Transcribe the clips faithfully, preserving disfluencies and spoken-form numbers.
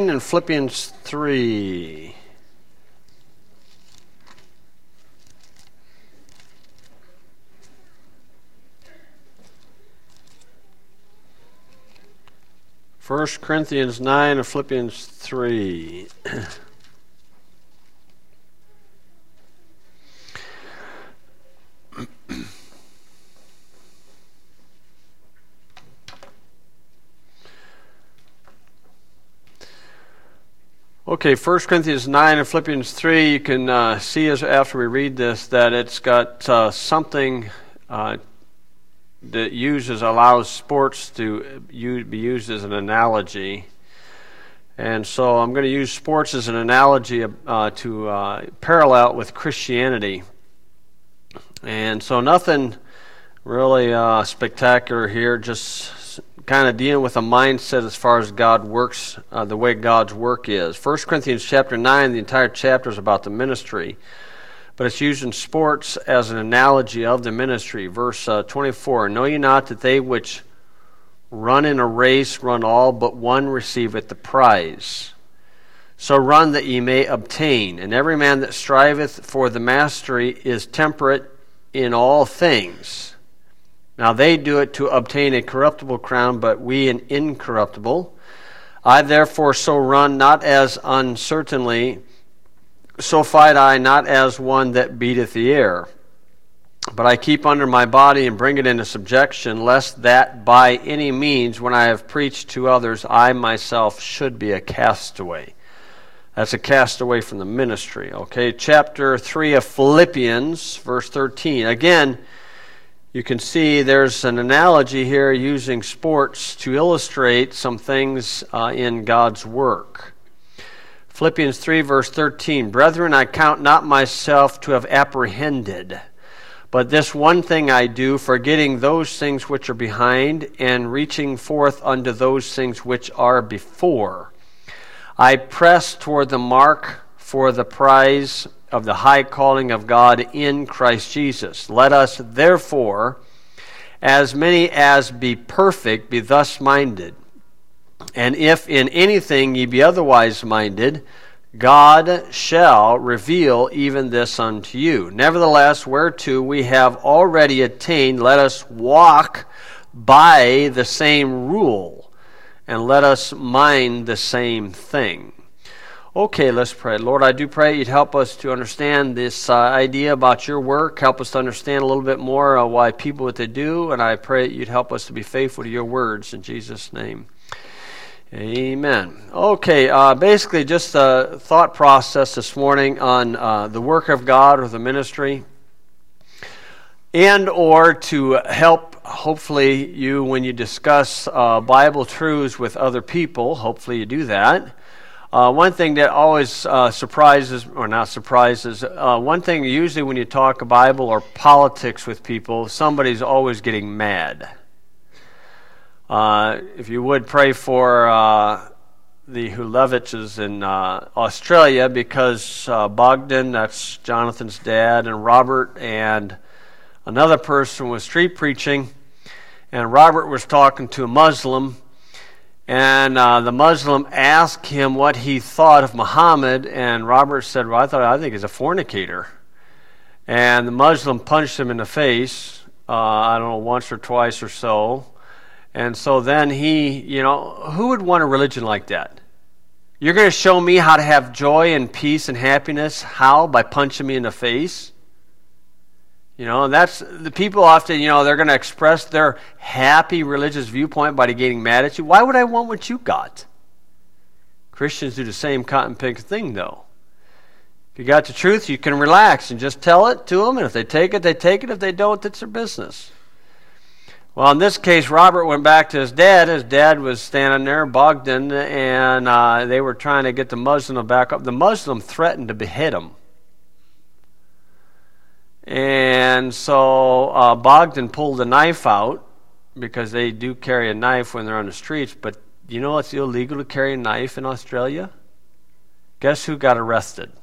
In Philippians three. First Corinthians nine and Philippians three. Okay, First Corinthians nine and Philippians three, you can uh, see as after we read this that it's got uh, something uh, that uses, allows sports to use, be used as an analogy. And so I'm going to use sports as an analogy uh, to uh, parallel with Christianity. And so nothing really uh, spectacular here, just kind of dealing with a mindset as far as God works, uh, the way God's work is. First Corinthians chapter nine, the entire chapter is about the ministry, but it's using sports as an analogy of the ministry. Verse uh, twenty-four, know ye not that they which run in a race run all, but one receiveth the prize? So run that ye may obtain. And every man that striveth for the mastery is temperate in all things. Now they do it to obtain a corruptible crown, but we an incorruptible. I therefore so run, not as uncertainly, so fight I, not as one that beateth the air. But I keep under my body and bring it into subjection, lest that by any means, when I have preached to others, I myself should be a castaway. That's a castaway from the ministry. Okay, chapter three of Philippians, verse thirteen. Again, you can see there's an analogy here using sports to illustrate some things uh, in God's work. Philippians three, verse thirteen. Brethren, I count not myself to have apprehended, but this one thing I do, forgetting those things which are behind, and reaching forth unto those things which are before. I press toward the mark for the prize of the high calling of God in Christ Jesus. Let us therefore, as many as be perfect, be thus minded. And if in anything ye be otherwise minded, God shall reveal even this unto you. Nevertheless, whereto we have already attained, let us walk by the same rule, and let us mind the same thing. Okay, let's pray. Lord, I do pray you'd help us to understand this uh, idea about your work. Help us to understand a little bit more uh, why people what they do, and I pray you'd help us to be faithful to your words in Jesus' name. Amen. Okay, uh, basically just a thought process this morning on uh, the work of God or the ministry, and or to help, hopefully, you when you discuss uh, Bible truths with other people. Hopefully you do that. Uh, one thing that always uh, surprises, or not surprises, uh, one thing usually when you talk Bible or politics with people, somebody's always getting mad. Uh, if you would pray for uh, the Huleviches in uh, Australia, because uh, Bogdan, that's Jonathan's dad, and Robert and another person was street preaching, and Robert was talking to a Muslim, and uh, the Muslim asked him what he thought of Muhammad, and Robert said, well, I thought I think he's a fornicator. And the Muslim punched him in the face, uh, I don't know, once or twice or so. And so then he, you know, who would want a religion like that? You're going to show me how to have joy and peace and happiness? How? By punching me in the face? You know, and that's, the people often, you know, they're going to express their happy religious viewpoint by getting mad at you. Why would I want what you got? Christians do the same cotton pick thing, though. If you got the truth, you can relax and just tell it to them, and if they take it, they take it. If they don't, it's their business. Well, in this case, Robert went back to his dad. His dad was standing there, Bogdan, and uh, they were trying to get the Muslim to back up. The Muslim threatened to behead him. And so uh, Bogdan pulled a knife out, because they do carry a knife when they're on the streets. But you know it's illegal to carry a knife in Australia? Guess who got arrested?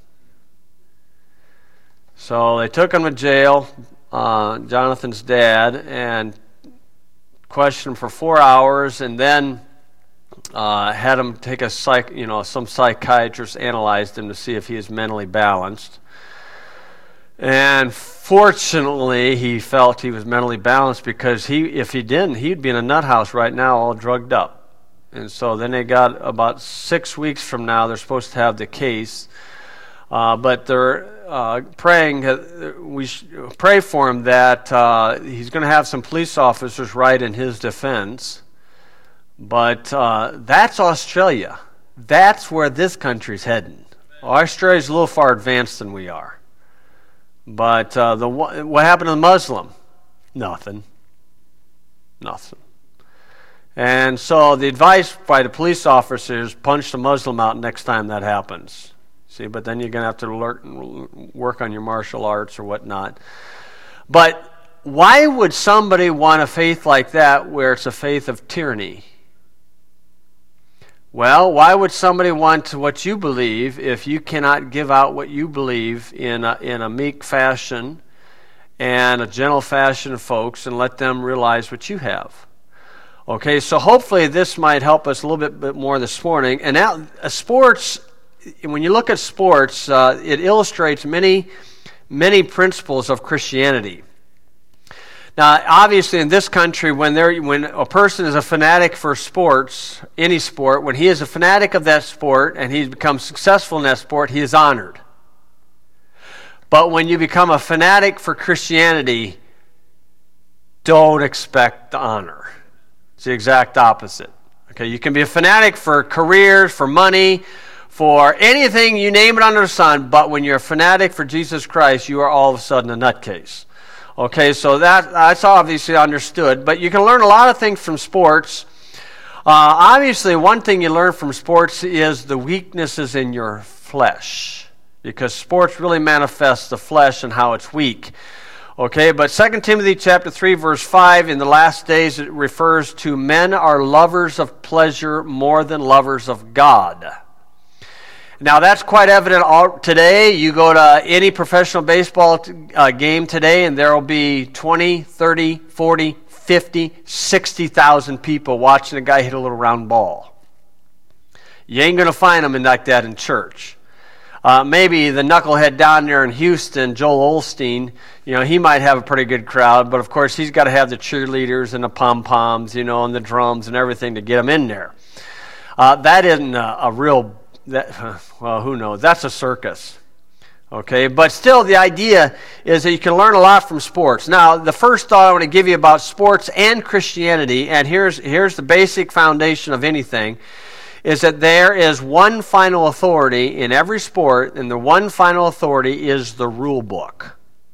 So they took him to jail, uh, Jonathan's dad, and questioned him for four hours. And then uh, had him take a psych, you know, some psychiatrist analyzed him to see if he is mentally balanced. And fortunately, he felt he was mentally balanced, because he, if he didn't, he'd be in a nut house right now, all drugged up. And so then they got about six weeks from now, they're supposed to have the case. Uh, but they're uh, praying, uh, we sh- pray for him that uh, he's going to have some police officers write in his defense. But uh, that's Australia. That's where this country's heading. Australia's a little far advanced than we are. But uh, the what happened to the Muslim? Nothing. Nothing. And so the advice by the police officers, punch the Muslim out next time that happens. See, but then you're going to have to learn, work on your martial arts or whatnot. But why would somebody want a faith like that where it's a faith of tyranny? Well, why would somebody want what you believe if you cannot give out what you believe in a, in a meek fashion and a gentle fashion, folks, and let them realize what you have? Okay, so hopefully this might help us a little bit, bit more this morning. And now, uh, sports, when you look at sports, uh, it illustrates many, many principles of Christianity. Now, obviously, in this country, when there, when a person is a fanatic for sports, any sport, when he is a fanatic of that sport and he's become successful in that sport, he is honored. But when you become a fanatic for Christianity, don't expect the honor. It's the exact opposite. Okay, you can be a fanatic for careers, for money, for anything, you name it under the sun, but when you're a fanatic for Jesus Christ, you are all of a sudden a nutcase. Okay, so that that's obviously understood, but you can learn a lot of things from sports. Uh, obviously, one thing you learn from sports is the weaknesses in your flesh, because sports really manifests the flesh and how it's weak. Okay, but Second Timothy chapter three, verse five, in the last days it refers to men are lovers of pleasure more than lovers of God. Now, that's quite evident all, today. You go to any professional baseball t- uh, game today, and there will be twenty, thirty, forty, fifty, sixty thousand people watching a guy hit a little round ball. You ain't going to find them in like that in church. Uh, maybe the knucklehead down there in Houston, Joel Osteen, you know, he might have a pretty good crowd, but of course he's got to have the cheerleaders and the pom-poms, you know, and the drums and everything to get him in there. Uh, that isn't a, a real... That, well, who knows? That's a circus. Okay, but still the idea is that you can learn a lot from sports. Now, the first thought I want to give you about sports and Christianity, and here's here's the basic foundation of anything, is that there is one final authority in every sport, and the one final authority is the rule book.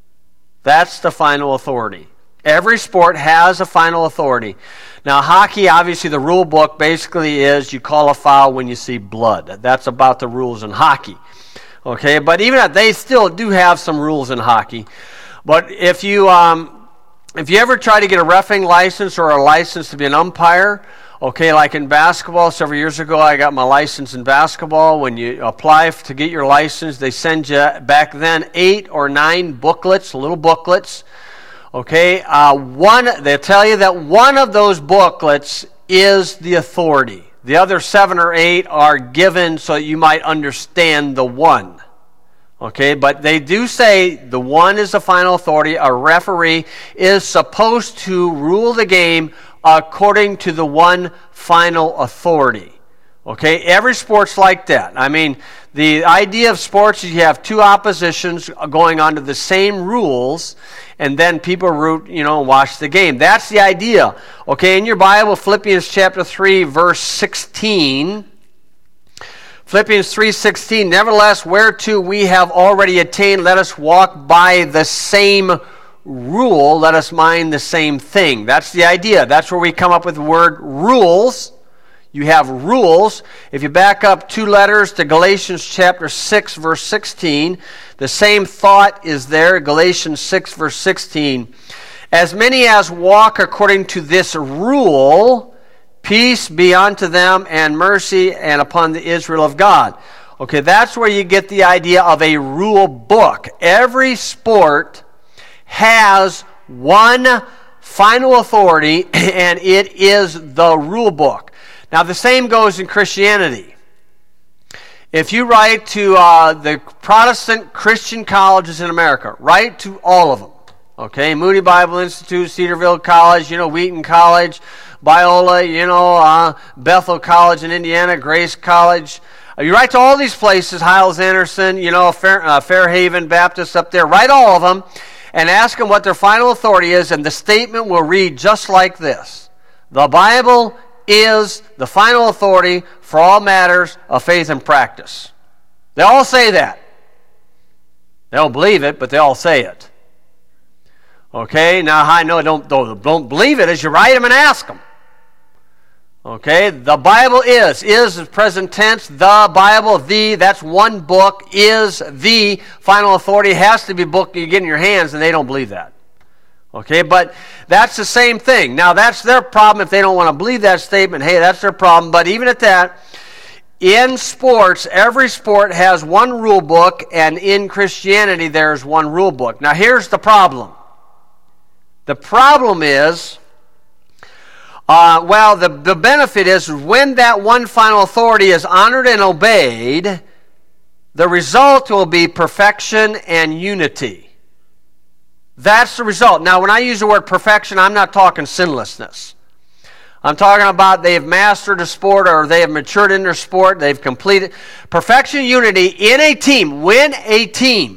That's the final authority. Every sport has a final authority. Now, hockey, obviously, the rule book basically is you call a foul when you see blood. That's about the rules in hockey. Okay, but even that, they still do have some rules in hockey. But if you um, if you ever try to get a reffing license or a license to be an umpire, okay, like in basketball, several years ago, I got my license in basketball. When you apply to get your license, they send you, back then, eight or nine booklets, little booklets. Okay, uh, one, they tell you that one of those booklets is the authority. The other seven or eight are given so that you might understand the one. Okay, but they do say the one is the final authority. A referee is supposed to rule the game according to the one final authority. Okay, every sport's like that. I mean, the idea of sports is you have two oppositions going under the same rules, and then people root, you know, watch the game. That's the idea. Okay, in your Bible, Philippians chapter three, verse sixteen. Philippians three sixteen, nevertheless, whereto we have already attained, let us walk by the same rule, let us mind the same thing. That's the idea. That's where we come up with the word rules. You have rules. If you back up two letters to Galatians chapter six, verse sixteen, the same thought is there, Galatians six, verse sixteen. As many as walk according to this rule, peace be unto them and mercy and upon the Israel of God. Okay, that's where you get the idea of a rule book. Every sport has one final authority, and it is the rule book. Now, the same goes in Christianity. If you write to uh, the Protestant Christian colleges in America, write to all of them. Okay, Moody Bible Institute, Cedarville College, you know, Wheaton College, Biola, you know, uh, Bethel College in Indiana, Grace College. Uh, you write to all these places, Hiles Anderson, you know, Fair, uh, Fairhaven Baptist up there. Write all of them and ask them what their final authority is, and the statement will read just like this. The Bible is the final authority for all matters of faith and practice. They all say that. They don't believe it, but they all say it. Okay, now I know don't, don't, don't believe it as you write them and ask them. Okay, the Bible is. Is is present tense. The Bible, the, that's one book, is the final authority. It has to be a book you get in your hands, and they don't believe that. Okay, but that's the same thing. Now, that's their problem if they don't want to believe that statement. Hey, that's their problem. But even at that, in sports, every sport has one rule book, and in Christianity, there's one rule book. Now, here's the problem. The problem is, uh, well, the, the benefit is when that one final authority is honored and obeyed, the result will be perfection and unity. That's the result. Now, when I use the word perfection, I'm not talking sinlessness. I'm talking about they have mastered a sport or they have matured in their sport, they've completed. Perfection and unity in a team, when a team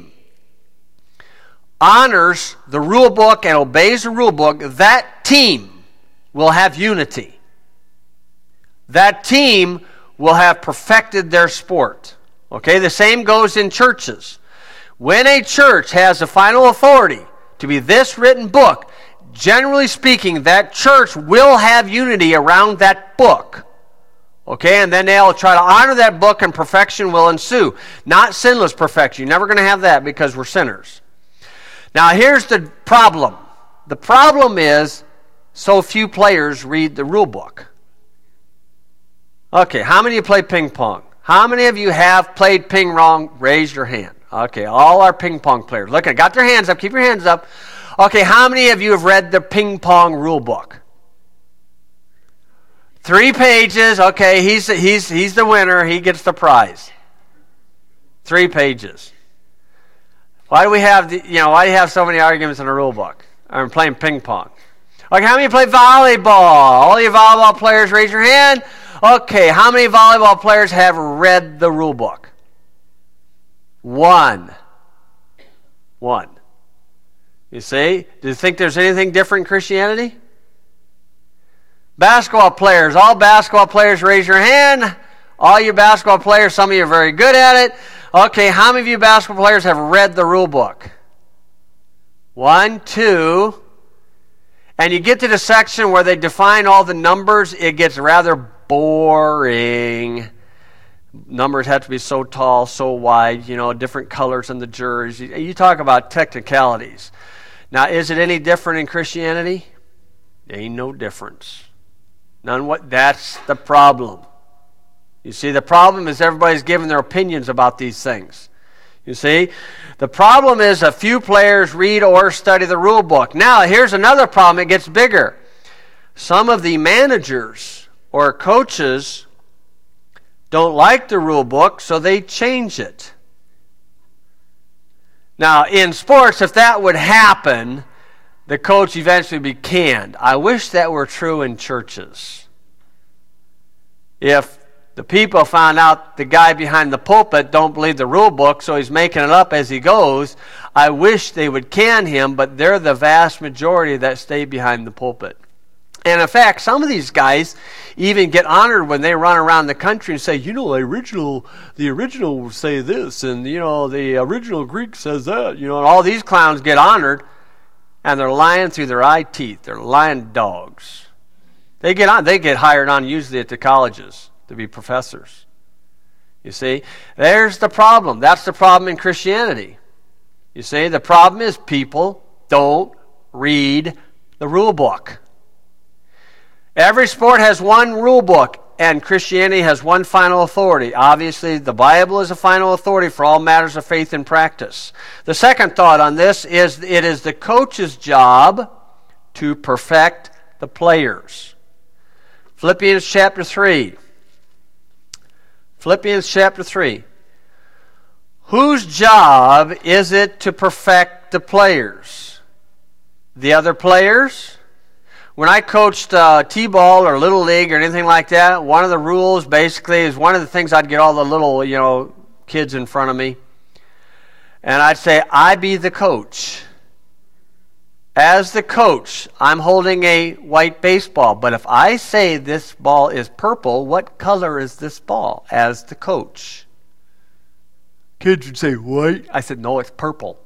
honors the rule book and obeys the rule book, that team will have unity. That team will have perfected their sport. Okay, the same goes in churches. When a church has the final authority to be this written book, generally speaking, that church will have unity around that book. Okay, and then they'll try to honor that book and perfection will ensue. Not sinless perfection. You're never going to have that because we're sinners. Now, here's the problem. The problem is so few players read the rule book. Okay, how many of you play ping pong? How many of you have played ping pong? Raise your hand. Okay, all our ping pong players. Look, I got their hands up. Keep your hands up. Okay, how many of you have read the ping pong rule book? Three pages. Okay, he's he's he's the winner. He gets the prize. Three pages. Why do we have the, you know, why do you have so many arguments in a rule book? I'm playing ping pong. Okay, how many play volleyball? All you volleyball players, raise your hand. Okay, how many volleyball players have read the rule book? One. One. You see? Do you think there's anything different in Christianity? Basketball players. All basketball players, raise your hand. All you basketball players, some of you are very good at it. Okay, how many of you basketball players have read the rule book? One, two. And you get to the section where they define all the numbers, it gets rather boring. Numbers have to be so tall, so wide, you know, different colors in the jersey. You talk about technicalities. Now, is it any different in Christianity? There ain't no difference. None what? That's the problem. You see, the problem is everybody's giving their opinions about these things. You see, the problem is a few players read or study the rule book. Now, here's another problem. It gets bigger. Some of the managers or coaches don't like the rule book, so they change it. Now, in sports, if that would happen, the coach eventually would be canned. I wish that were true in churches. If the people found out the guy behind the pulpit don't believe the rule book, so he's making it up as he goes, I wish they would can him, but they're the vast majority that stay behind the pulpit. And in fact, some of these guys even get honored when they run around the country and say, you know, the original, the original will say this, and, you know, the original Greek says that, you know, and all these clowns get honored, and they're lying through their eye teeth. They're lying dogs. They get on. They get hired on usually at the colleges to be professors. You see, there's the problem. That's the problem in Christianity. You see, the problem is people don't read the rule book. Every sport has one rule book, and Christianity has one final authority. Obviously, the Bible is a final authority for all matters of faith and practice. The second thought on this is it is the coach's job to perfect the players. Philippians chapter three. Philippians chapter three. Whose job is it to perfect the players? The other players? When I coached uh, T-ball or Little League or anything like that, one of the rules basically is one of the things I'd get all the little, you know, kids in front of me. And I'd say, I be the coach. As the coach, I'm holding a white baseball. But if I say this ball is purple, what color is this ball as the coach? Kids would say, white. I said, no, it's purple.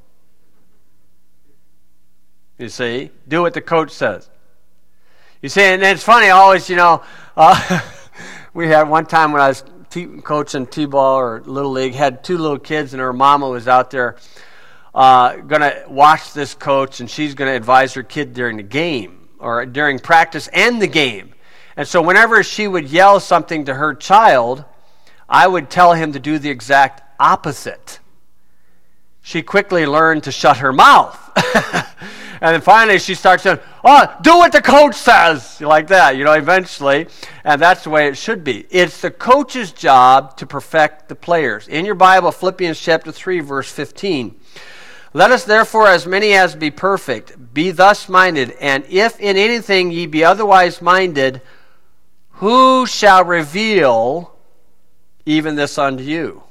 You see? Do what the coach says. You see, and it's funny, always, you know, uh, we had one time when I was t- coaching T-ball or Little League, had two little kids, and her mama was out there uh, going to watch this coach, and she's going to advise her kid during the game or during practice and the game. And so whenever she would yell something to her child, I would tell him to do the exact opposite. She quickly learned to shut her mouth. And then finally she starts saying, oh, do what the coach says, like that, you know, eventually. And that's the way it should be. It's the coach's job to perfect the players. In your Bible, Philippians chapter three, verse fifteen. Let us therefore, as many as be perfect, be thus minded, and if in anything ye be otherwise minded, who shall reveal even this unto you?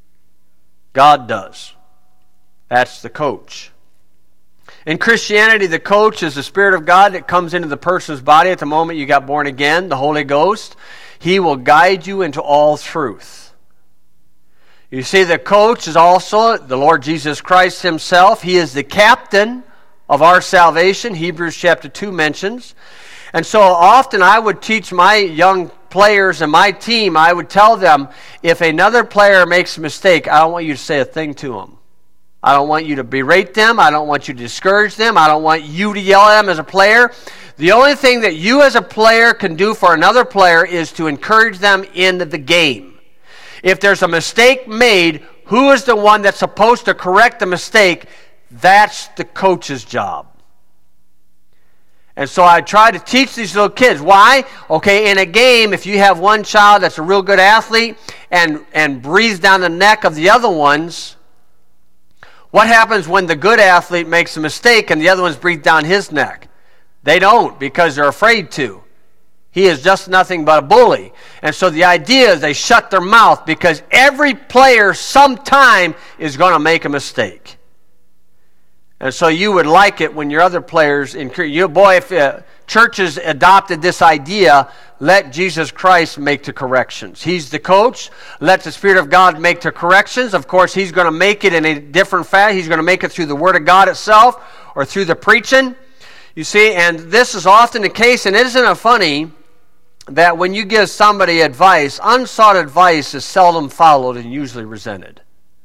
God does. That's the coach. In Christianity, the coach is the Spirit of God that comes into the person's body at the moment you got born again, the Holy Ghost. He will guide you into all truth. You see, the coach is also the Lord Jesus Christ himself. He is the captain of our salvation, Hebrews chapter two mentions. And so often I would teach my young players and my team, I would tell them, if another player makes a mistake, I don't want you to say a thing to them. I don't want you to berate them. I don't want you to discourage them. I don't want you to yell at them as a player. The only thing that you as a player can do for another player is to encourage them in the game. If there's a mistake made, who is the one that's supposed to correct the mistake? That's the coach's job. And so I try to teach these little kids. Why? Okay, in a game, if you have one child that's a real good athlete and, and breathes down the neck of the other ones, what happens when the good athlete makes a mistake and the other ones breathe down his neck? They don't, because they're afraid to. He is just nothing but a bully. And so the idea is they shut their mouth, because every player sometime is going to make a mistake. And so you would like it when your other players encourage you. Boy, if uh, churches adopted this idea, let Jesus Christ make the corrections. He's the coach. Let the Spirit of God make the corrections. Of course, He's going to make it in a different fashion. He's going to make it through the Word of God itself or through the preaching. You see, and this is often the case, and isn't it funny that when you give somebody advice, unsought advice is seldom followed and usually resented.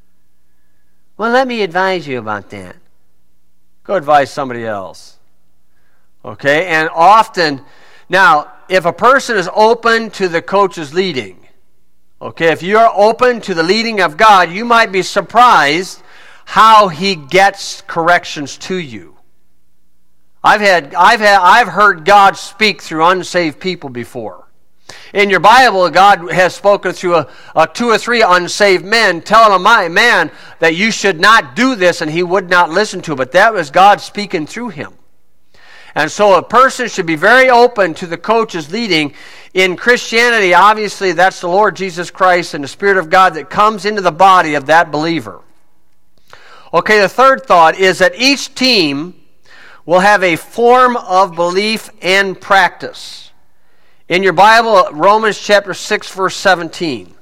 Well, let me advise you about that. Go advise somebody else. Okay, and often, now, if a person is open to the coach's leading, okay, if you're open to the leading of God, you might be surprised how He gets corrections to you. I've had, I've had, I've heard God speak through unsaved people before. In your Bible, God has spoken through a, a two or three unsaved men, telling a man that you should not do this, and he would not listen to it. But that was God speaking through him. And so a person should be very open to the coach's leading. In Christianity, obviously, that's the Lord Jesus Christ and the Spirit of God that comes into the body of that believer. Okay, the third thought is that each team will have a form of belief and practice. In your Bible, Romans chapter six, verse seventeen.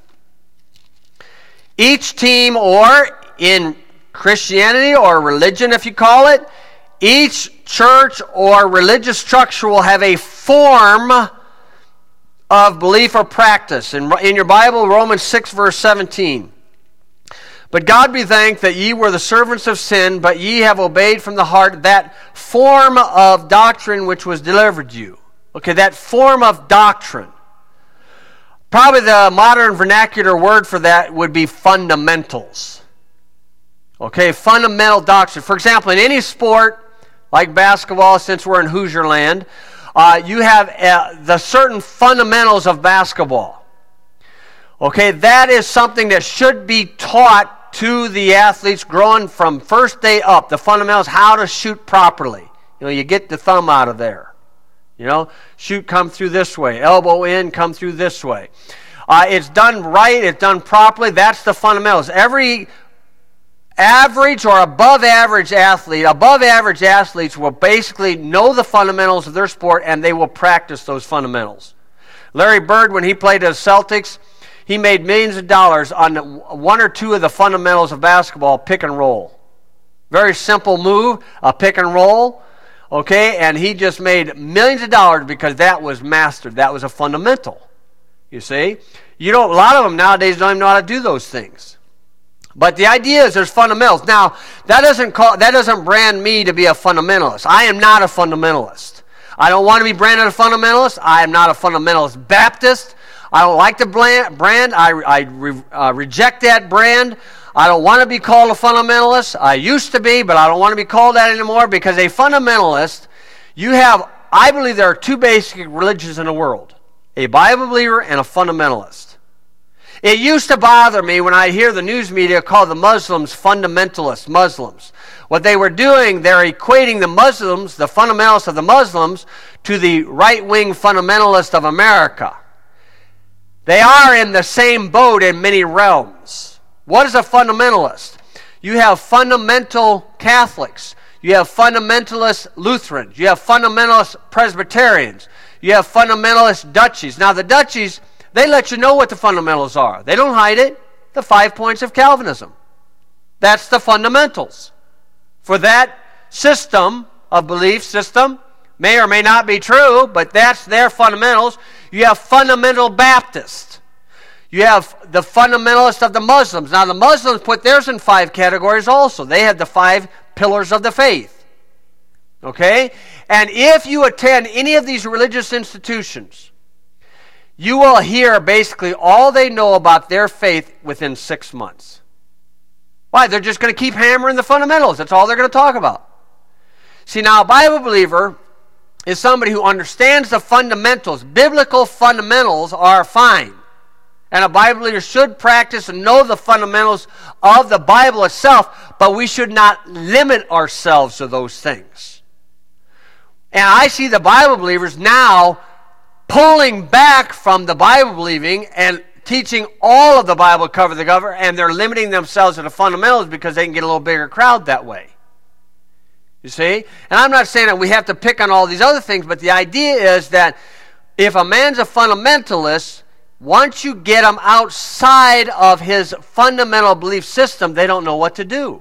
Each team, or in Christianity or religion, if you call it, each church or religious structure will have a form of belief or practice. In, in your Bible, Romans six, verse seventeen. But God be thanked that ye were the servants of sin, but ye have obeyed from the heart that form of doctrine which was delivered you. Okay, that form of doctrine. Probably the modern vernacular word for that would be fundamentals. Okay, fundamental doctrine. For example, in any sport, like basketball, since we're in Hoosier land, Uh, you have uh, the certain fundamentals of basketball. Okay, that is something that should be taught to the athletes growing from first day up. The fundamentals, how to shoot properly. You know, you get the thumb out of there. You know, shoot, come through this way. Elbow in, come through this way. Uh, it's done right. It's done properly. That's the fundamentals. Every average or above average athlete, above average athletes will basically know the fundamentals of their sport, and they will practice those fundamentals. Larry Bird, when he played at the Celtics, he made millions of dollars on one or two of the fundamentals of basketball, pick and roll. Very simple move, a pick and roll. Okay, and he just made millions of dollars because that was mastered. That was a fundamental. You see? You don't, a lot of them nowadays don't even know how to do those things. But the idea is there's fundamentals. Now, that doesn't call, that doesn't brand me to be a fundamentalist. I am not a fundamentalist. I don't want to be branded a fundamentalist. I am not a fundamentalist Baptist. I don't like the brand. I, I re, uh, reject that brand. I don't want to be called a fundamentalist. I used to be, but I don't want to be called that anymore, because a fundamentalist, you have, I believe there are two basic religions in the world. A Bible believer and a fundamentalist. It used to bother me when I hear the news media call the Muslims fundamentalists, Muslims. What they were doing, they're equating the Muslims, the fundamentalists of the Muslims, to the right-wing fundamentalists of America. They are in the same boat in many realms. What is a fundamentalist? You have fundamental Catholics. You have fundamentalist Lutherans. You have fundamentalist Presbyterians. You have fundamentalist Dutchies. Now the Dutchies, they let you know what the fundamentals are. They don't hide it. The five points of Calvinism. That's the fundamentals. For that system of belief system, may or may not be true, but that's their fundamentals. You have fundamental Baptists. You have the fundamentalists of the Muslims. Now the Muslims put theirs in five categories also. They have the five pillars of the faith. Okay? And if you attend any of these religious institutions, you will hear basically all they know about their faith within six months. Why? They're just going to keep hammering the fundamentals. That's all they're going to talk about. See, now a Bible believer is somebody who understands the fundamentals. Biblical fundamentals are fine. And a Bible believer should practice and know the fundamentals of the Bible itself, but we should not limit ourselves to those things. And I see the Bible believers now pulling back from the Bible believing and teaching all of the Bible cover to cover, and they're limiting themselves to the fundamentals because they can get a little bigger crowd that way. You see? And I'm not saying that we have to pick on all these other things, but the idea is that if a man's a fundamentalist, once you get them outside of his fundamental belief system, they don't know what to do.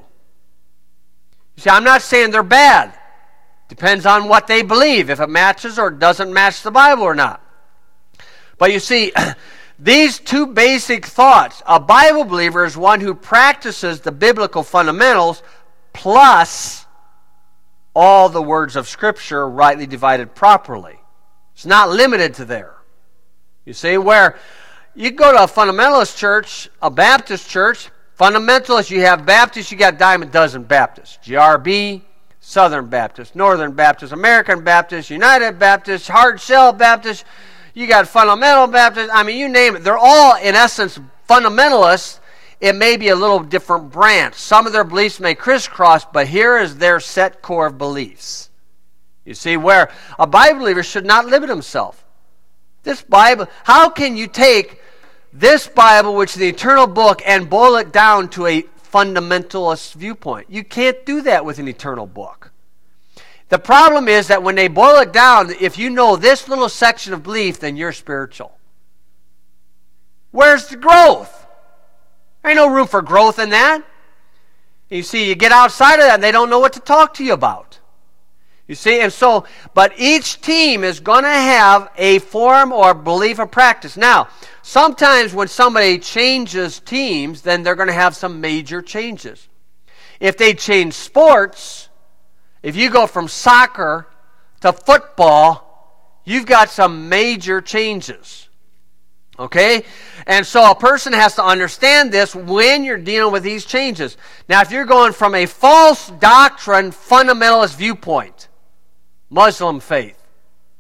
You see, I'm not saying they're bad. Depends on what they believe, if it matches or doesn't match the Bible or not. But you see, these two basic thoughts, a Bible believer is one who practices the biblical fundamentals plus all the words of Scripture rightly divided properly. It's not limited to there. You see, where you go to a fundamentalist church, a Baptist church, fundamentalists, you have Baptists, you got dime a dozen Baptists. G R B, Southern Baptist, Northern Baptist, American Baptist, United Baptist, Hard Shell Baptist, you got Fundamental Baptist, I mean, you name it. They're all, in essence, fundamentalists. It may be a little different branch. Some of their beliefs may crisscross, but here is their set core of beliefs. You see, where a Bible believer should not limit himself. This Bible, how can you take this Bible, which is the eternal book, and boil it down to a fundamentalist viewpoint? You can't do that with an eternal book. The problem is that when they boil it down, if you know this little section of belief, then you're spiritual. Where's the growth? There ain't no room for growth in that. You see, you get outside of that and they don't know what to talk to you about. You see, and so, but each team is going to have a form or belief or practice. Now, sometimes when somebody changes teams, then they're going to have some major changes. If they change sports, if you go from soccer to football, you've got some major changes. Okay? And so a person has to understand this when you're dealing with these changes. Now, if you're going from a false doctrine, fundamentalist viewpoint, Muslim faith,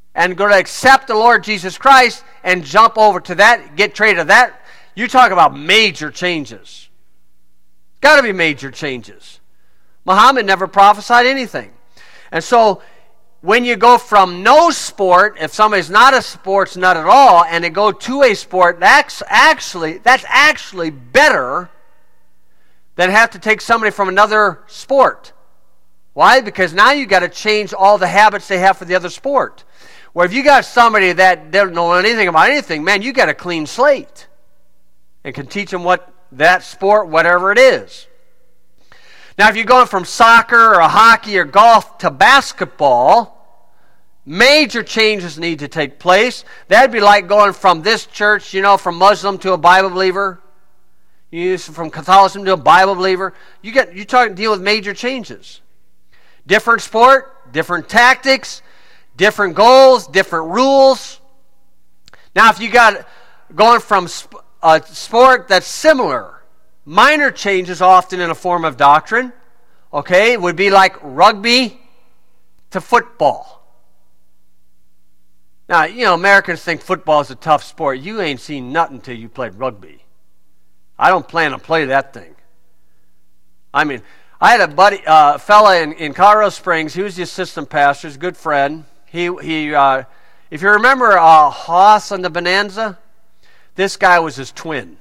and going to accept the Lord Jesus Christ and jump over to that, get traded to that, you talk about major changes. Got to be major changes. Muhammad never prophesied anything. And so when you go from no sport, if somebody's not a sports nut at all, and they go to a sport, that's actually, that's actually better than have to take somebody from another sport. Why? Because now you got to change all the habits they have for the other sport. Where if you got somebody that doesn't know anything about anything, man, you got a clean slate and can teach them what that sport, whatever it is. Now, if you're going from soccer or hockey or golf to basketball, major changes need to take place. That'd be like going from this church, you know, from Muslim to a Bible believer. You from Catholicism to a Bible believer. You get you talk deal with major changes. Different sport, different tactics, different goals, different rules. Now, if you got going from a sport that's similar, minor changes often in a form of doctrine, okay, it would be like rugby to football. Now, you know, Americans think football is a tough sport. You ain't seen nothing until you played rugby. I don't plan to play that thing. I mean, I had a buddy, uh, fella in, in Colorado Springs. He was the assistant pastor. He's a good friend. He, he, uh, if you remember uh, Hoss and the Bonanza, this guy was his twin.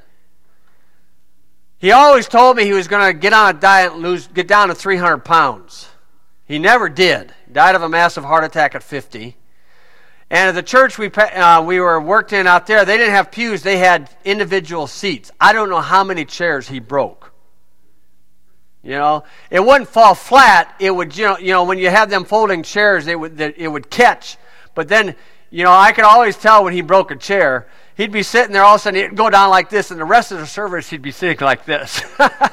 He always told me he was going to get on a diet and lose, get down to three hundred pounds. He never did. Died of a massive heart attack at fifty. And at the church we uh, we were worked in out there, they didn't have pews. They had individual seats. I don't know how many chairs he broke. You know, it wouldn't fall flat. It would, you know, you know, when you have them folding chairs, it would it would catch. But then, you know, I could always tell when he broke a chair. He'd be sitting there, all of a sudden he'd go down like this, and the rest of the service he'd be sitting like this.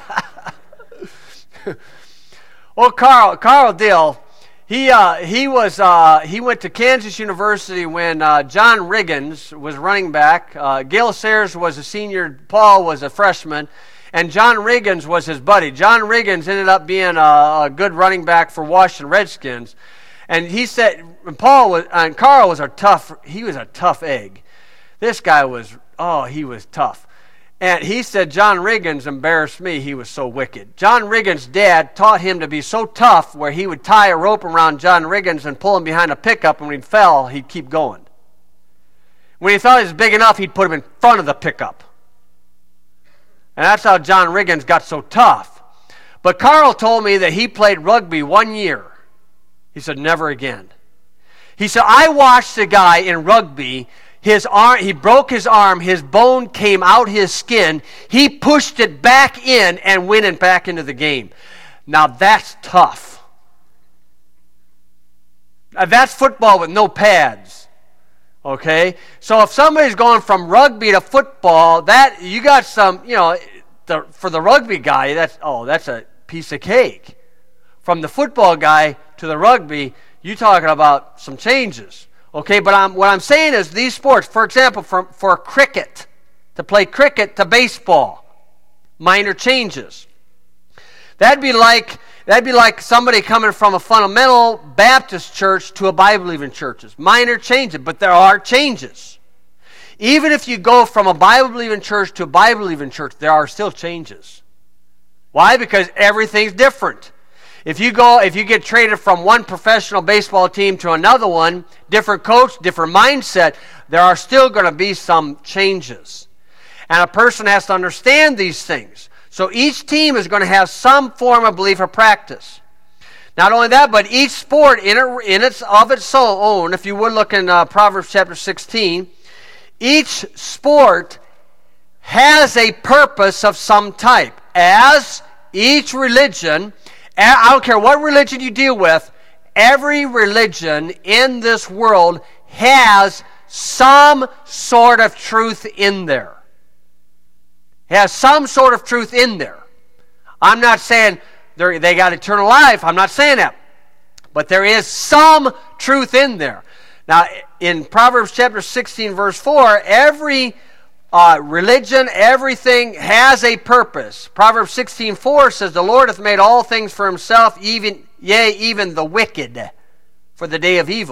Well, Carl, Carl Dill, he uh, he was uh, he went to Kansas University when uh, John Riggins was running back. Uh, Gil Sayers was a senior, Paul was a freshman, and John Riggins was his buddy. John Riggins ended up being a, a good running back for Washington Redskins, and he said, and Paul was, and Carl was a tough. He was a tough egg. This guy was, oh, he was tough. And he said John Riggins embarrassed me. He was so wicked. John Riggins' dad taught him to be so tough where he would tie a rope around John Riggins and pull him behind a pickup, and when he fell, he'd keep going. When he thought he was big enough, he'd put him in front of the pickup. And that's how John Riggins got so tough. But Carl told me that he played rugby one year. He said, never again. He said, I watched a guy in rugby. His arm, he broke his arm, his bone came out his skin, he pushed it back in and went and back into the game. Now that's tough. Now that's football with no pads. Okay? So if somebody's going from rugby to football, that you got some, you know, the, for the rugby guy, that's oh, that's a piece of cake. From the football guy to the rugby, you're talking about some changes. Okay, but I'm, what I'm saying is these sports, for example, for, for cricket, to play cricket to baseball, minor changes. That'd be like that'd be like somebody coming from a fundamental Baptist church to a Bible-believing church. Minor changes, but there are changes. Even if you go from a Bible-believing church to a Bible-believing church, there are still changes. Why? Because everything's different. If you go, if you get traded from one professional baseball team to another one, different coach, different mindset, there are still going to be some changes. And a person has to understand these things. So each team is going to have some form of belief or practice. Not only that, but each sport in, it, in its of its own, if you would look in uh, Proverbs chapter sixteen, each sport has a purpose of some type. As each religion, I don't care what religion you deal with, every religion in this world has some sort of truth in there. Has some sort of truth in there. I'm not saying they got eternal life. I'm not saying that. But there is some truth in there. Now, in Proverbs chapter sixteen, verse four, every uh, religion, everything has a purpose. Proverbs sixteen four says, the Lord hath made all things for himself, even yea, even the wicked, for the day of evil. The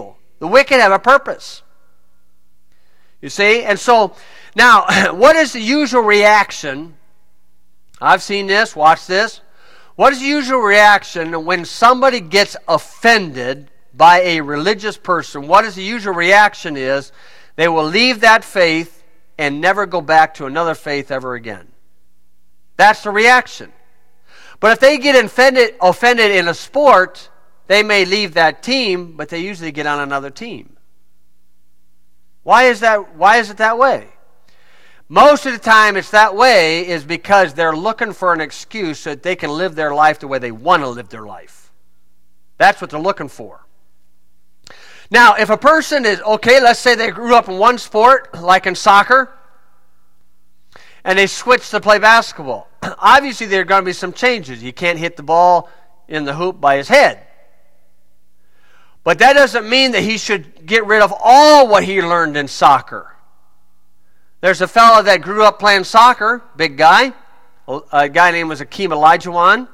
The wicked have a purpose. You see? And so, now, what is the usual reaction? I've seen this, watch this. What is the usual reaction when somebody gets offended by a religious person? What is the usual reaction is they will leave that faith and never go back to another faith ever again. That's the reaction. But if they get offended, offended in a sport, they may leave that team, but they usually get on another team. Why is that? Why is it that way? Most of the time it's that way is because they're looking for an excuse so that they can live their life the way they want to live their life. That's what they're looking for. Now, if a person is, okay, let's say they grew up in one sport, like in soccer, and they switch to play basketball. Obviously, there are going to be some changes. You can't hit the ball in the hoop by his head. But that doesn't mean that he should get rid of all what he learned in soccer. There's a fellow that grew up playing soccer, big guy. A guy named was Akeem Olajuwon.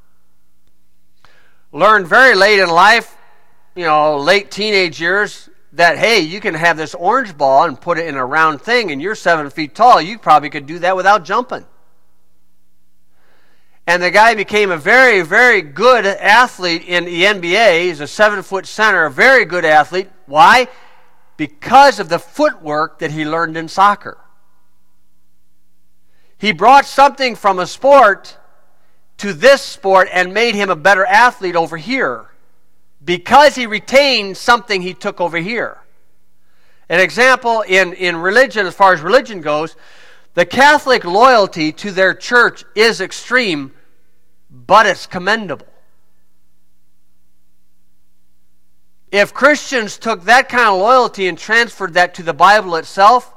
Learned very late in life, you know, late teenage years, that, hey, you can have this orange ball and put it in a round thing, and you're seven feet tall. You probably could do that without jumping. And the guy became a very, very good athlete in the N B A. He's a seven-foot center, a very good athlete. Why? Because of the footwork that he learned in soccer. He brought something from a sport to this sport and made him a better athlete over here, because he retained something he took over here. An example in, in religion, as far as religion goes, the Catholic loyalty to their church is extreme, but it's commendable. If Christians took that kind of loyalty and transferred that to the Bible itself,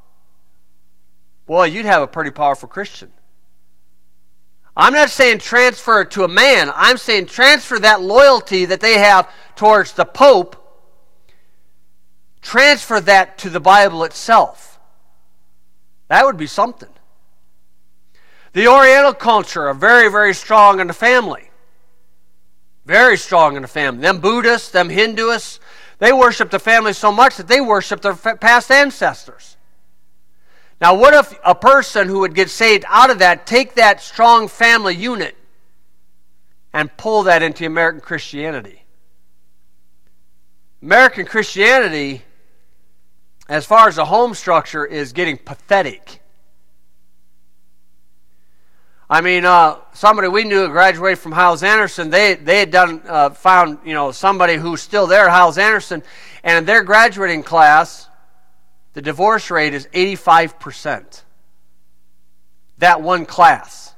boy, you'd have a pretty powerful Christian. I'm not saying transfer it to a man. I'm saying transfer that loyalty that they have towards the Pope, transfer that to the Bible itself. That would be something. The Oriental culture are very, very strong in the family. Very strong in the family. Them Buddhists, them Hinduists, they worship the family so much that they worship their past ancestors. Now, what if a person who would get saved out of that take that strong family unit and pull that into American Christianity? American Christianity, as far as the home structure, is getting pathetic. I mean, uh, somebody we knew graduated from Hyles-Anderson. They they had done uh, found you know somebody who's still there at Hyles-Anderson, and in their graduating class, the divorce rate is eighty-five percent. That one class.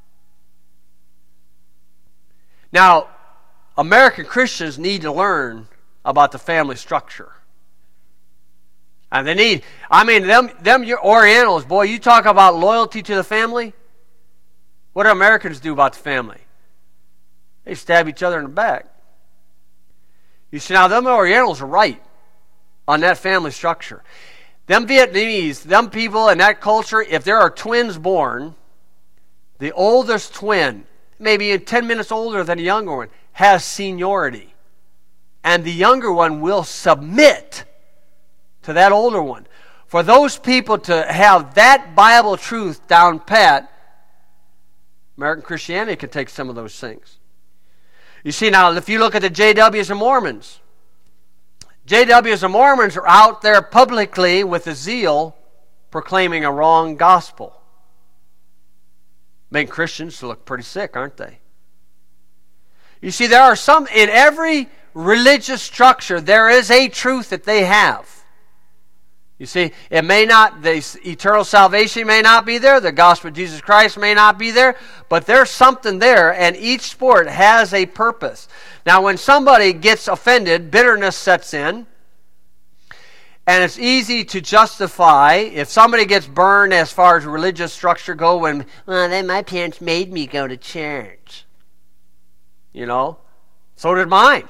Now, American Christians need to learn about the family structure. And they need, I mean, them, them Orientals, boy, you talk about loyalty to the family. What do Americans do about the family? They stab each other in the back. You see, now them Orientals are right on that family structure. Them Vietnamese, them people in that culture, if there are twins born, the oldest twin, maybe ten minutes older than the younger one, has seniority. And the younger one will submit to that older one. For those people to have that Bible truth down pat, American Christianity can take some of those things. You see, now, if you look at the J Ws and Mormons, J Ws and Mormons are out there publicly with a zeal proclaiming a wrong gospel. Making Christians look pretty sick, aren't they? You see, there are some, in every religious structure, there is a truth that they have. You see, it may not, the eternal salvation may not be there, the gospel of Jesus Christ may not be there, but there's something there, and each sport has a purpose. Now, when somebody gets offended, bitterness sets in, and it's easy to justify if somebody gets burned as far as religious structure go when, well, then my parents made me go to church. You know, so did mine.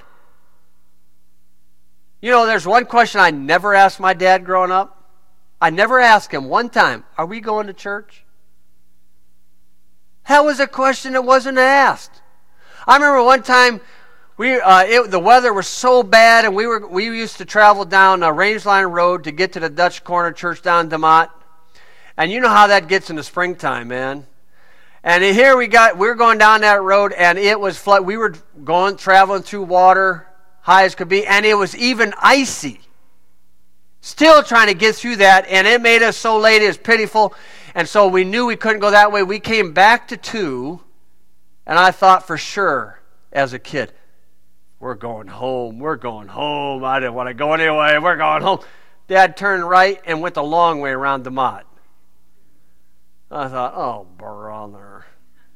You know, there's one question I never asked my dad growing up. I never asked him one time, are we going to church? That was a question that wasn't asked. I remember one time, We uh, it, the weather was so bad, and we were we used to travel down uh, Rangeline Road to get to the Dutch Corner Church down in DeMott. And you know how that gets in the springtime, man. And here we got we were going down that road, and it was flood. We were going traveling through water, high as could be, and it was even icy. Still trying to get through that, and it made us so late. It was pitiful, and so we knew we couldn't go that way. We came back to two, and I thought for sure as a kid, we're going home. We're going home. I didn't want to go anyway. We're going home. Dad turned right and went the long way around DeMott. I thought, oh, brother.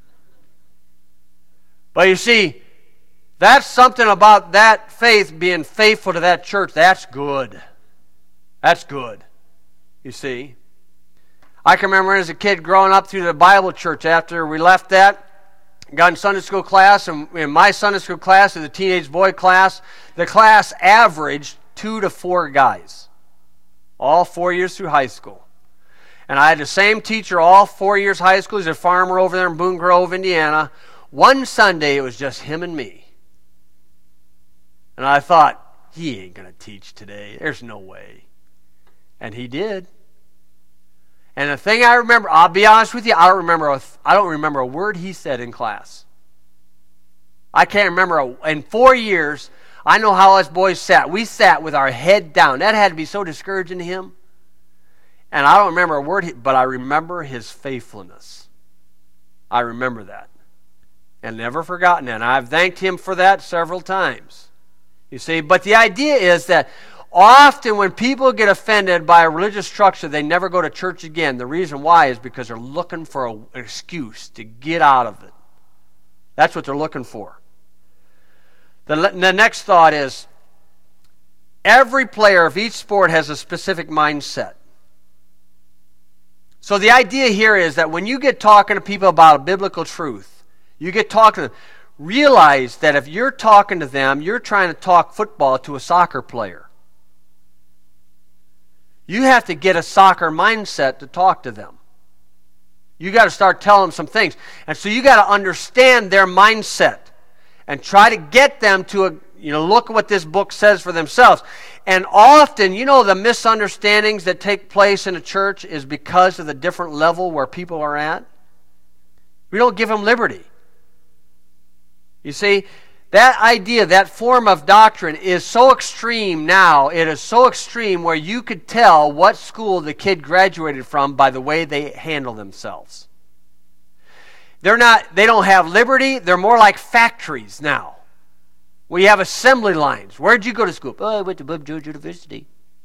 But you see, that's something about that faith being faithful to that church. That's good. That's good. You see. I can remember as a kid growing up through the Bible church after we left that. Got in Sunday school class, and in my Sunday school class, as a teenage boy class, the class averaged two to four guys. All four years through high school. And I had the same teacher all four years high school. He's a farmer over there in Boone Grove, Indiana. One Sunday, it was just him and me. And I thought, he ain't going to teach today. There's no way. And he did. And the thing I remember, I'll be honest with you, I don't remember a, I don't remember a word he said in class. I can't remember. A, in four years, I know how us boys sat. We sat with our head down. That had to be so discouraging to him. And I don't remember a word, but I remember his faithfulness. I remember that. And never forgotten that. And I've thanked him for that several times. You see, but the idea is that often when people get offended by a religious structure, they never go to church again. The reason why is because they're looking for a, an excuse to get out of it. That's what they're looking for. The, the next thought is, every player of each sport has a specific mindset. So the idea here is that when you get talking to people about a biblical truth, you get talking to them, realize that if you're talking to them, you're trying to talk football to a soccer player. You have to get a soccer mindset to talk to them. You got to start telling them some things. And so you got to understand their mindset and try to get them to a, you know, look at what this book says for themselves. And often, you know, the misunderstandings that take place in a church is because of the different level where people are at. We don't give them liberty. You see, that idea, that form of doctrine is so extreme now. It is so extreme where you could tell what school the kid graduated from by the way they handle themselves. They're not, they don't have liberty. They're more like factories now. We have assembly lines. Where'd you go to school? Oh, I went to Bob George University.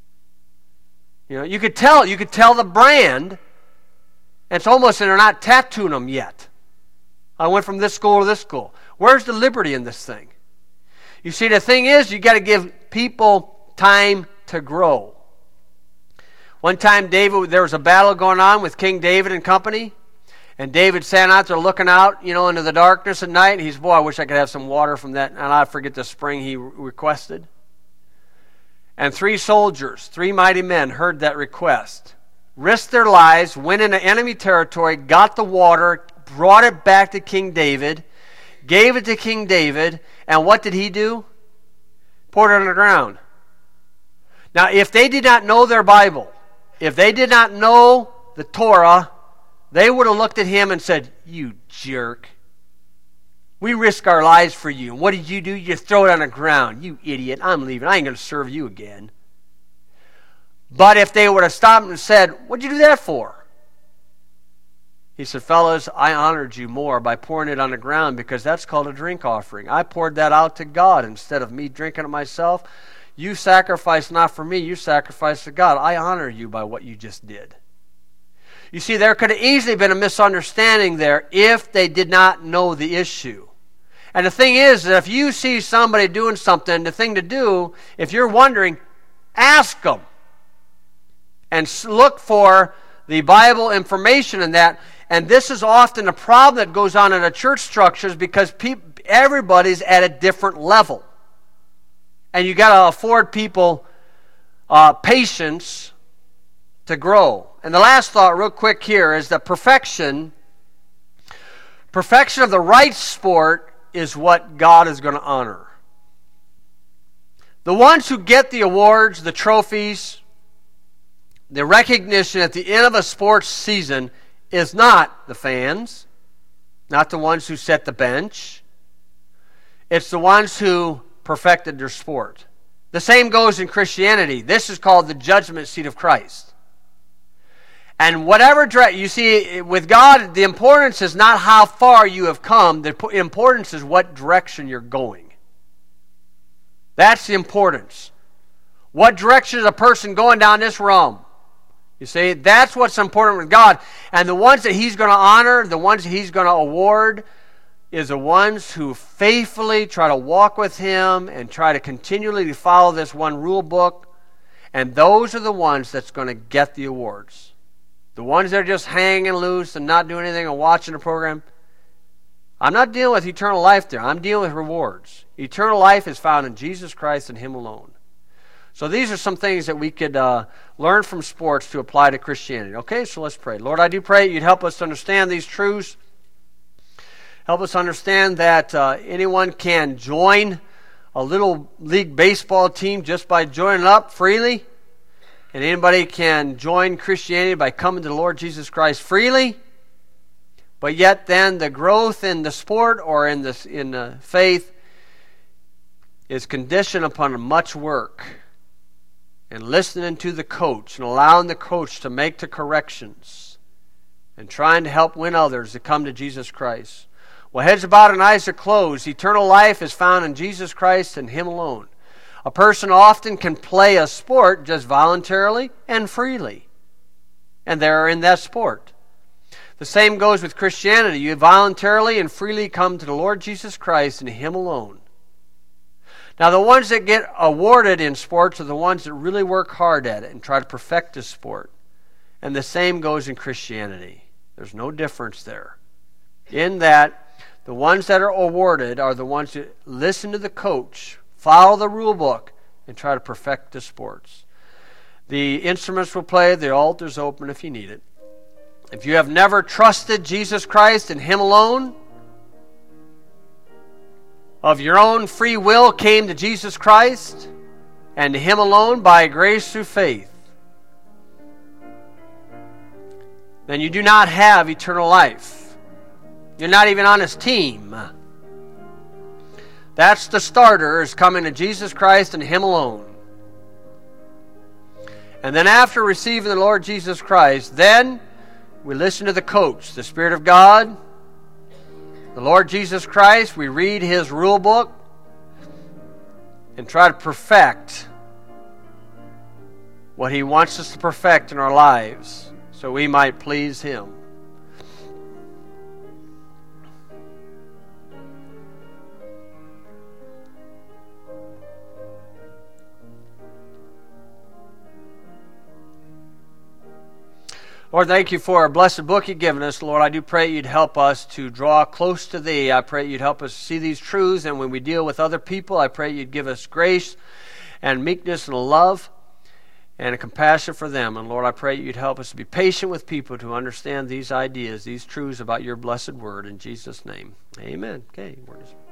You know, you could tell, you could tell the brand. It's almost that they're not tattooing them yet. I went from this school to this school. Where's the liberty in this thing? You see, the thing is, you got to give people time to grow. One time, David, there was a battle going on with King David and company, and David sat out there looking out, you know, into the darkness at night. And he's, boy, I wish I could have some water from that, and I forget the spring he requested. And three soldiers, three mighty men, heard that request, risked their lives, went into enemy territory, got the water, brought it back to King David, gave it to King David, and what did he do? Poured it on the ground. Now, if they did not know their Bible, if they did not know the Torah, they would have looked at him and said, you jerk. We risk our lives for you. And what did you do? You just throw it on the ground. You idiot. I'm leaving. I ain't going to serve you again. But if they would have stopped and said, what'd you do that for? He said, fellas, I honored you more by pouring it on the ground because that's called a drink offering. I poured that out to God instead of me drinking it myself. You sacrificed not for me, you sacrificed to God. I honor you by what you just did. You see, there could have easily been a misunderstanding there if they did not know the issue. And the thing is that if you see somebody doing something, the thing to do, if you're wondering, ask them. And look for the Bible information in that. And this is often a problem that goes on in the church structures because people, everybody's at a different level. And you got to afford people uh, patience to grow. And the last thought real quick here is that perfection, perfection of the right sport is what God is going to honor. The ones who get the awards, the trophies, the recognition at the end of a sports season is not the fans, not the ones who set the bench. It's the ones who perfected their sport. The same goes in Christianity. This is called the judgment seat of Christ. And whatever direction, you see, with God, the importance is not how far you have come. The importance is what direction you're going. That's the importance. What direction is a person going down this realm? You see, that's what's important with God. And the ones that He's going to honor, the ones that He's going to award, is the ones who faithfully try to walk with Him and try to continually follow this one rule book. And those are the ones that's going to get the awards. The ones that are just hanging loose and not doing anything and watching the program, I'm not dealing with eternal life there. I'm dealing with rewards. Eternal life is found in Jesus Christ and Him alone. So these are some things that we could uh, learn from sports to apply to Christianity. Okay, so let's pray. Lord, I do pray You'd help us to understand these truths. Help us understand that uh, anyone can join a little league baseball team just by joining up freely. And anybody can join Christianity by coming to the Lord Jesus Christ freely. But yet then the growth in the sport or in the, in the faith is conditioned upon much work. And listening to the coach and allowing the coach to make the corrections and trying to help win others to come to Jesus Christ. Well, heads are bowed and eyes are closed. Eternal life is found in Jesus Christ and Him alone. A person often can play a sport just voluntarily and freely. And they're in that sport. The same goes with Christianity. You voluntarily and freely come to the Lord Jesus Christ and Him alone. Now, the ones that get awarded in sports are the ones that really work hard at it and try to perfect the sport. And the same goes in Christianity. There's no difference there. In that, the ones that are awarded are the ones that listen to the coach, follow the rule book, and try to perfect the sports. The instruments will play, the altar's open if you need it. If you have never trusted Jesus Christ and Him alone, of your own free will came to Jesus Christ and to Him alone by grace through faith, then you do not have eternal life. You're not even on His team. That's the starter, is coming to Jesus Christ and Him alone. And then after receiving the Lord Jesus Christ, then we listen to the coach, the Spirit of God, the Lord Jesus Christ. We read His rule book and try to perfect what He wants us to perfect in our lives so we might please Him. Lord, thank You for a blessed book You've given us. Lord, I do pray You'd help us to draw close to Thee. I pray You'd help us see these truths, and when we deal with other people, I pray You'd give us grace and meekness and love and a compassion for them. And Lord, I pray You'd help us to be patient with people to understand these ideas, these truths about Your blessed word. In Jesus' name, amen. Okay, we're just...